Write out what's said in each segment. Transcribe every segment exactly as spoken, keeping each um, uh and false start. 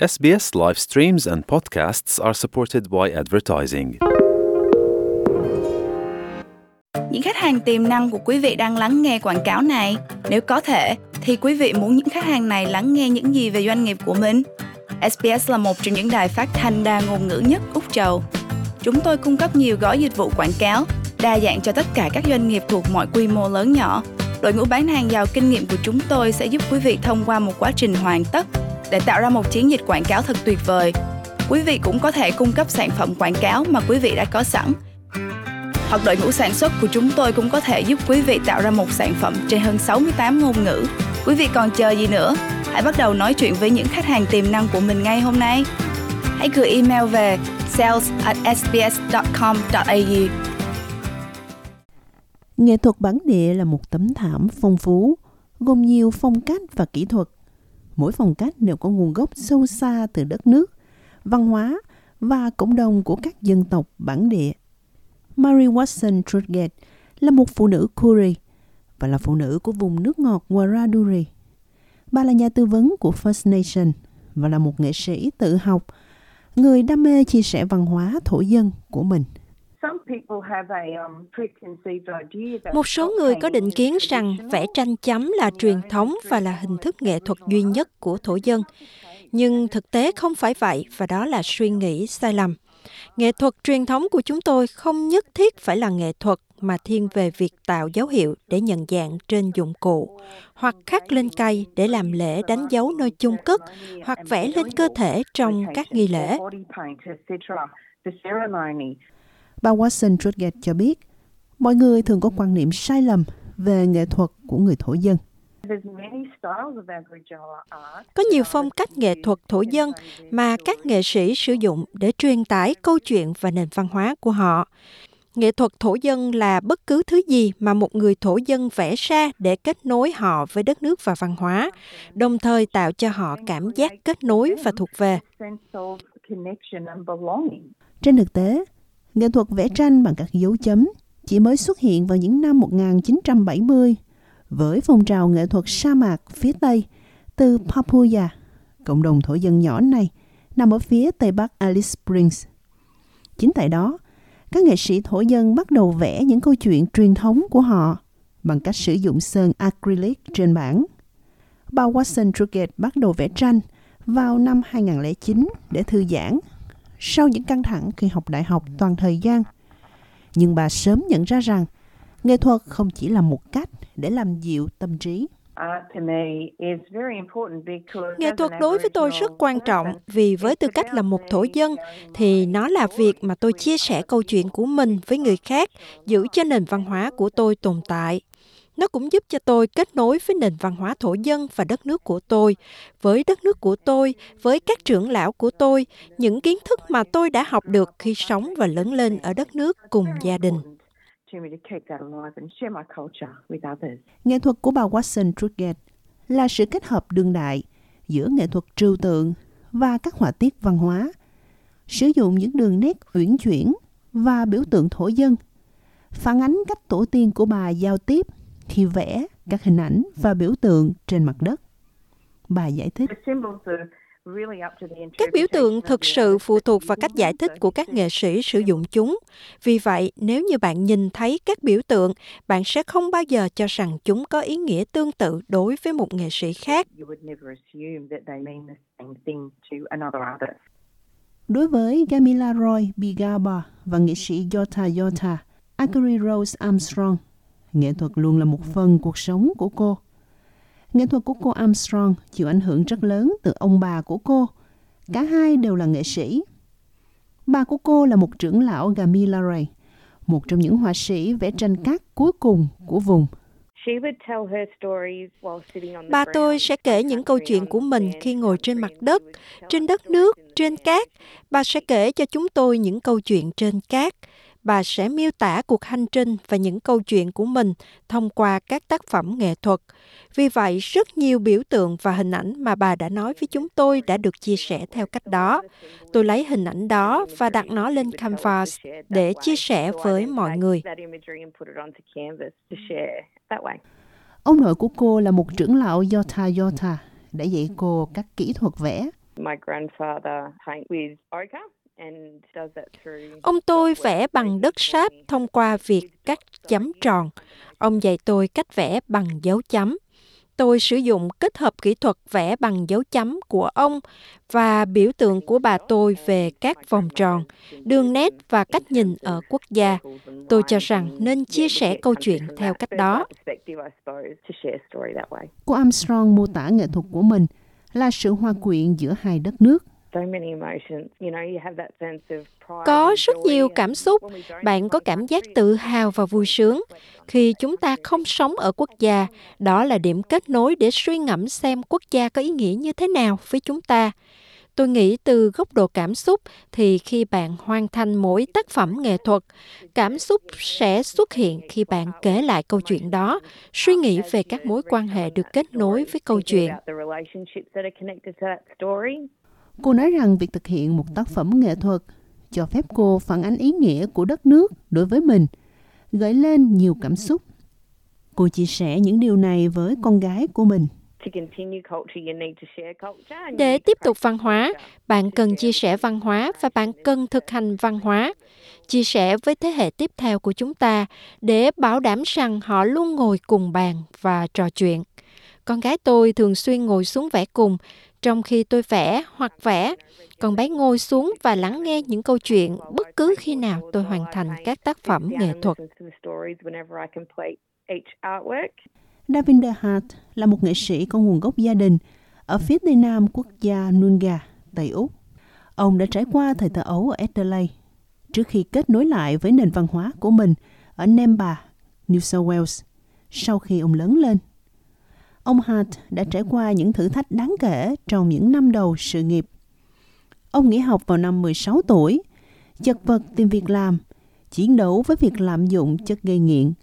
ét bê ét live streams and podcasts are supported by advertising. Những khách hàng tiềm năng của quý vị đang lắng nghe quảng cáo này. Nếu có thể, thì quý vị muốn những khách hàng này lắng nghe những gì về doanh nghiệp của mình? ét bê ét là một trong những đài phát thanh đa ngôn ngữ nhất Úc Châu. Chúng tôi cung cấp nhiều gói dịch vụ quảng cáo, đa dạng cho tất cả các doanh nghiệp thuộc mọi quy mô lớn nhỏ. Đội ngũ bán hàng giàu kinh nghiệm của chúng tôi sẽ giúp quý vị thông qua một quá trình hoàn tất để tạo ra một chiến dịch quảng cáo thật tuyệt vời. Quý vị cũng có thể cung cấp sản phẩm quảng cáo mà quý vị đã có sẵn. Hoặc đội ngũ sản xuất của chúng tôi cũng có thể giúp quý vị tạo ra một sản phẩm trên hơn sáu mươi tám ngôn ngữ. Quý vị còn chờ gì nữa? Hãy bắt đầu nói chuyện với những khách hàng tiềm năng của mình ngay hôm nay. Hãy gửi email về sales at s b s dot com dot a u. Nghệ thuật bản địa là một tấm thảm phong phú, gồm nhiều phong cách và kỹ thuật. Mỗi phong cách đều có nguồn gốc sâu xa từ đất nước, văn hóa và cộng đồng của các dân tộc bản địa. Mary Watson Trudgate là một phụ nữ Koori và là phụ nữ của vùng nước ngọt Wiradjuri. Bà là nhà tư vấn của First Nation và là một nghệ sĩ tự học, người đam mê chia sẻ văn hóa thổ dân của mình. Một số người có định kiến rằng vẽ tranh chấm là truyền thống và là hình thức nghệ thuật duy nhất của thổ dân. Nhưng thực tế không phải vậy và đó là suy nghĩ sai lầm. Nghệ thuật truyền thống của chúng tôi không nhất thiết phải là nghệ thuật mà thiên về việc tạo dấu hiệu để nhận dạng trên dụng cụ, hoặc khắc lên cây để làm lễ đánh dấu nơi chôn cất, hoặc vẽ lên cơ thể trong các nghi lễ. Bà Watson Trudgate cho biết, mọi người thường có quan niệm sai lầm về nghệ thuật của người thổ dân. Có nhiều phong cách nghệ thuật thổ dân mà các nghệ sĩ sử dụng để truyền tải câu chuyện và nền văn hóa của họ. Nghệ thuật thổ dân là bất cứ thứ gì mà một người thổ dân vẽ ra để kết nối họ với đất nước và văn hóa, đồng thời tạo cho họ cảm giác kết nối và thuộc về. Trên thực tế, nghệ thuật vẽ tranh bằng các dấu chấm chỉ mới xuất hiện vào những năm một nghìn chín trăm bảy mươi với phong trào nghệ thuật sa mạc phía Tây từ Papua. Cộng đồng thổ dân nhỏ này nằm ở phía Tây Bắc Alice Springs. Chính tại đó, các nghệ sĩ thổ dân bắt đầu vẽ những câu chuyện truyền thống của họ bằng cách sử dụng sơn acrylic trên bảng. Bà Watson Trudgate bắt đầu vẽ tranh vào năm hai nghìn lẻ chín để thư giãn sau những căng thẳng khi học đại học toàn thời gian. Nhưng bà sớm nhận ra rằng nghệ thuật không chỉ là một cách để làm dịu tâm trí. Nghệ thuật đối với tôi rất quan trọng vì với tư cách là một thổ dân thì nó là việc mà tôi chia sẻ câu chuyện của mình với người khác, giữ cho nền văn hóa của tôi tồn tại. Nó cũng giúp cho tôi kết nối với nền văn hóa thổ dân và đất nước của tôi, với đất nước của tôi, với các trưởng lão của tôi, những kiến thức mà tôi đã học được khi sống và lớn lên ở đất nước cùng gia đình. Nghệ thuật của bà Watson Trudgate là sự kết hợp đương đại giữa nghệ thuật trừu tượng và các họa tiết văn hóa, sử dụng những đường nét uyển chuyển và biểu tượng thổ dân, phản ánh cách tổ tiên của bà giao tiếp khi vẽ các hình ảnh và biểu tượng trên mặt đất. Bà giải thích. Các biểu tượng thực sự phụ thuộc vào cách giải thích của các nghệ sĩ sử dụng chúng. Vì vậy, nếu như bạn nhìn thấy các biểu tượng, bạn sẽ không bao giờ cho rằng chúng có ý nghĩa tương tự đối với một nghệ sĩ khác. Đối với Gamila Roy Bigaba và nghệ sĩ Yota Yota, Akari Rose Armstrong, nghệ thuật luôn là một phần cuộc sống của cô. Nghệ thuật của cô Armstrong chịu ảnh hưởng rất lớn từ ông bà của cô. Cả hai đều là nghệ sĩ. Bà của cô là một trưởng lão Gamila Ray, một trong những họa sĩ vẽ tranh cát cuối cùng của vùng. Bà tôi sẽ kể những câu chuyện của mình khi ngồi trên mặt đất, trên đất nước, trên cát. Bà sẽ kể cho chúng tôi những câu chuyện trên cát. Bà sẽ miêu tả cuộc hành trình và những câu chuyện của mình thông qua các tác phẩm nghệ thuật. Vì vậy, rất nhiều biểu tượng và hình ảnh mà bà đã nói với chúng tôi đã được chia sẻ theo cách đó. Tôi lấy hình ảnh đó và đặt nó lên canvas để chia sẻ với mọi người. Ông nội của cô là một trưởng lão Yota Yota đã dạy cô các kỹ thuật vẽ. Ông tôi vẽ bằng đất sáp thông qua việc cắt chấm tròn. Ông dạy tôi cách vẽ bằng dấu chấm. Tôi sử dụng kết hợp kỹ thuật vẽ bằng dấu chấm của ông và biểu tượng của bà tôi về các vòng tròn, đường nét và cách nhìn ở quốc gia. Tôi cho rằng nên chia sẻ câu chuyện theo cách đó. Cô Armstrong mô tả nghệ thuật của mình là sự hòa quyện giữa hai đất nước. Có rất nhiều cảm xúc. Bạn có cảm giác tự hào và vui sướng. Khi chúng ta không sống ở quốc gia, đó là điểm kết nối để suy ngẫm xem quốc gia có ý nghĩa như thế nào với chúng ta. Tôi nghĩ từ góc độ cảm xúc thì khi bạn hoàn thành mỗi tác phẩm nghệ thuật, cảm xúc sẽ xuất hiện khi bạn kể lại câu chuyện đó, suy nghĩ về các mối quan hệ được kết nối với câu chuyện. Cô nói rằng việc thực hiện một tác phẩm nghệ thuật cho phép cô phản ánh ý nghĩa của đất nước đối với mình, gợi lên nhiều cảm xúc. Cô chia sẻ những điều này với con gái của mình. Để tiếp tục văn hóa, bạn cần chia sẻ văn hóa và bạn cần thực hành văn hóa. Chia sẻ với thế hệ tiếp theo của chúng ta để bảo đảm rằng họ luôn ngồi cùng bàn và trò chuyện. Con gái tôi thường xuyên ngồi xuống vẽ cùng, trong khi tôi vẽ hoặc vẽ. Con bé ngồi xuống và lắng nghe những câu chuyện bất cứ khi nào tôi hoàn thành các tác phẩm nghệ thuật. Davinder Hart là một nghệ sĩ có nguồn gốc gia đình ở phía tây nam quốc gia Noongar, Tây Úc. Ông đã trải qua thời thơ ấu ở Adelaide trước khi kết nối lại với nền văn hóa của mình ở Nemba, New South Wales, sau khi ông lớn lên. Ông Hart đã trải qua những thử thách đáng kể trong những năm đầu sự nghiệp. Ông nghỉ học vào năm mười sáu tuổi, chật vật tìm việc làm, chiến đấu với việc lạm dụng chất gây nghiện.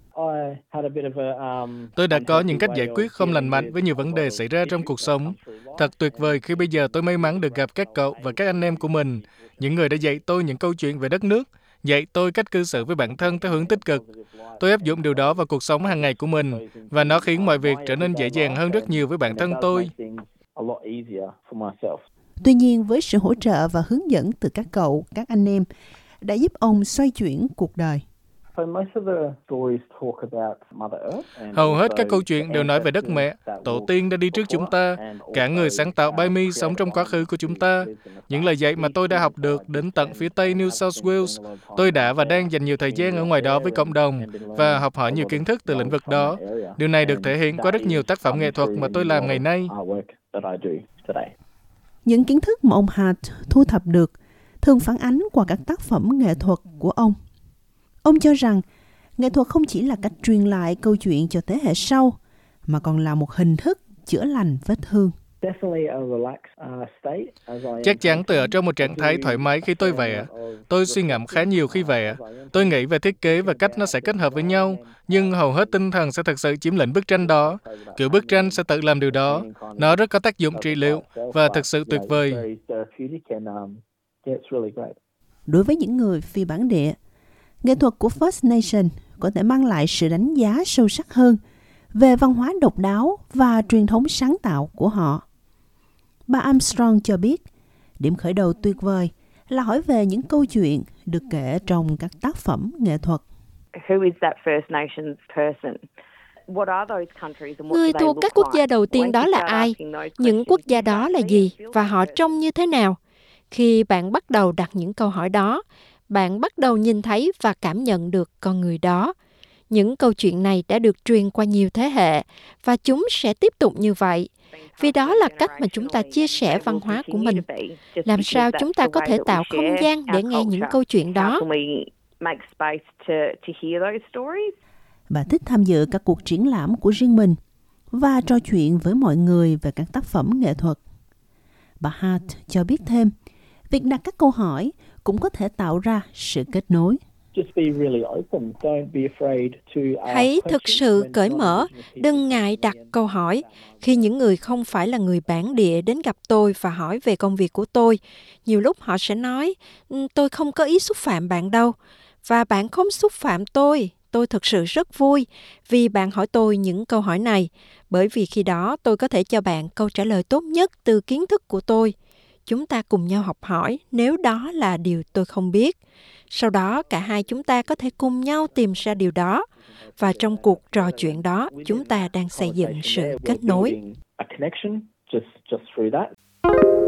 Tôi đã có những cách giải quyết không lành mạnh với nhiều vấn đề xảy ra trong cuộc sống. Thật tuyệt vời khi bây giờ tôi may mắn được gặp các cậu và các anh em của mình, những người đã dạy tôi những câu chuyện về đất nước, dạy tôi cách cư xử với bản thân theo hướng tích cực. Tôi áp dụng điều đó vào cuộc sống hàng ngày của mình, và nó khiến mọi việc trở nên dễ dàng hơn rất nhiều với bản thân tôi. Tuy nhiên, với sự hỗ trợ và hướng dẫn từ các cậu, các anh em, đã giúp ông xoay chuyển cuộc đời. Hầu hết các câu chuyện đều nói về đất mẹ, tổ tiên đã đi trước chúng ta, cả người sáng tạo Burmese sống trong quá khứ của chúng ta. Những lời dạy mà tôi đã học được đến tận phía tây New South Wales, tôi đã và đang dành nhiều thời gian ở ngoài đó với cộng đồng và học hỏi nhiều kiến thức từ lĩnh vực đó. Điều này được thể hiện qua rất nhiều tác phẩm nghệ thuật mà tôi làm ngày nay. Những kiến thức mà ông Hart thu thập được thường phản ánh qua các tác phẩm nghệ thuật của ông. Ông cho rằng nghệ thuật không chỉ là cách truyền lại câu chuyện cho thế hệ sau, mà còn là một hình thức chữa lành vết thương. Chắc chắn tôi ở trong một trạng thái thoải mái khi tôi vẽ. Tôi suy ngẫm khá nhiều khi vẽ. Tôi nghĩ về thiết kế và cách nó sẽ kết hợp với nhau, nhưng hầu hết tinh thần sẽ thực sự chiếm lĩnh bức tranh đó. Kiểu bức tranh sẽ tự làm điều đó. Nó rất có tác dụng trị liệu và thực sự tuyệt vời. Đối với những người phi bản địa, nghệ thuật của First Nation có thể mang lại sự đánh giá sâu sắc hơn về văn hóa độc đáo và truyền thống sáng tạo của họ. Bà Armstrong cho biết, điểm khởi đầu tuyệt vời là hỏi về những câu chuyện được kể trong các tác phẩm nghệ thuật. Người thuộc các quốc gia đầu tiên đó là ai? Những quốc gia đó là gì? Và họ trông như thế nào? Khi bạn bắt đầu đặt những câu hỏi đó, bạn bắt đầu nhìn thấy và cảm nhận được con người đó. Những câu chuyện này đã được truyền qua nhiều thế hệ và chúng sẽ tiếp tục như vậy. Vì đó là cách mà chúng ta chia sẻ văn hóa của mình. Làm sao chúng ta có thể tạo không gian để nghe những câu chuyện đó? Bà thích tham dự các cuộc triển lãm của riêng mình và trò chuyện với mọi người về các tác phẩm nghệ thuật. Bà Hart cho biết thêm, việc đặt các câu hỏi cũng có thể tạo ra sự kết nối. Hãy thực sự cởi mở, đừng ngại đặt câu hỏi. Khi những người không phải là người bản địa đến gặp tôi và hỏi về công việc của tôi, nhiều lúc họ sẽ nói, tôi không có ý xúc phạm bạn đâu. Và bạn không xúc phạm tôi. Tôi thực sự rất vui vì bạn hỏi tôi những câu hỏi này, bởi vì khi đó tôi có thể cho bạn câu trả lời tốt nhất từ kiến thức của tôi. Chúng ta cùng nhau học hỏi nếu đó là điều tôi không biết. Sau đó, cả hai chúng ta có thể cùng nhau tìm ra điều đó. Và trong cuộc trò chuyện đó, chúng ta đang xây dựng sự kết nối.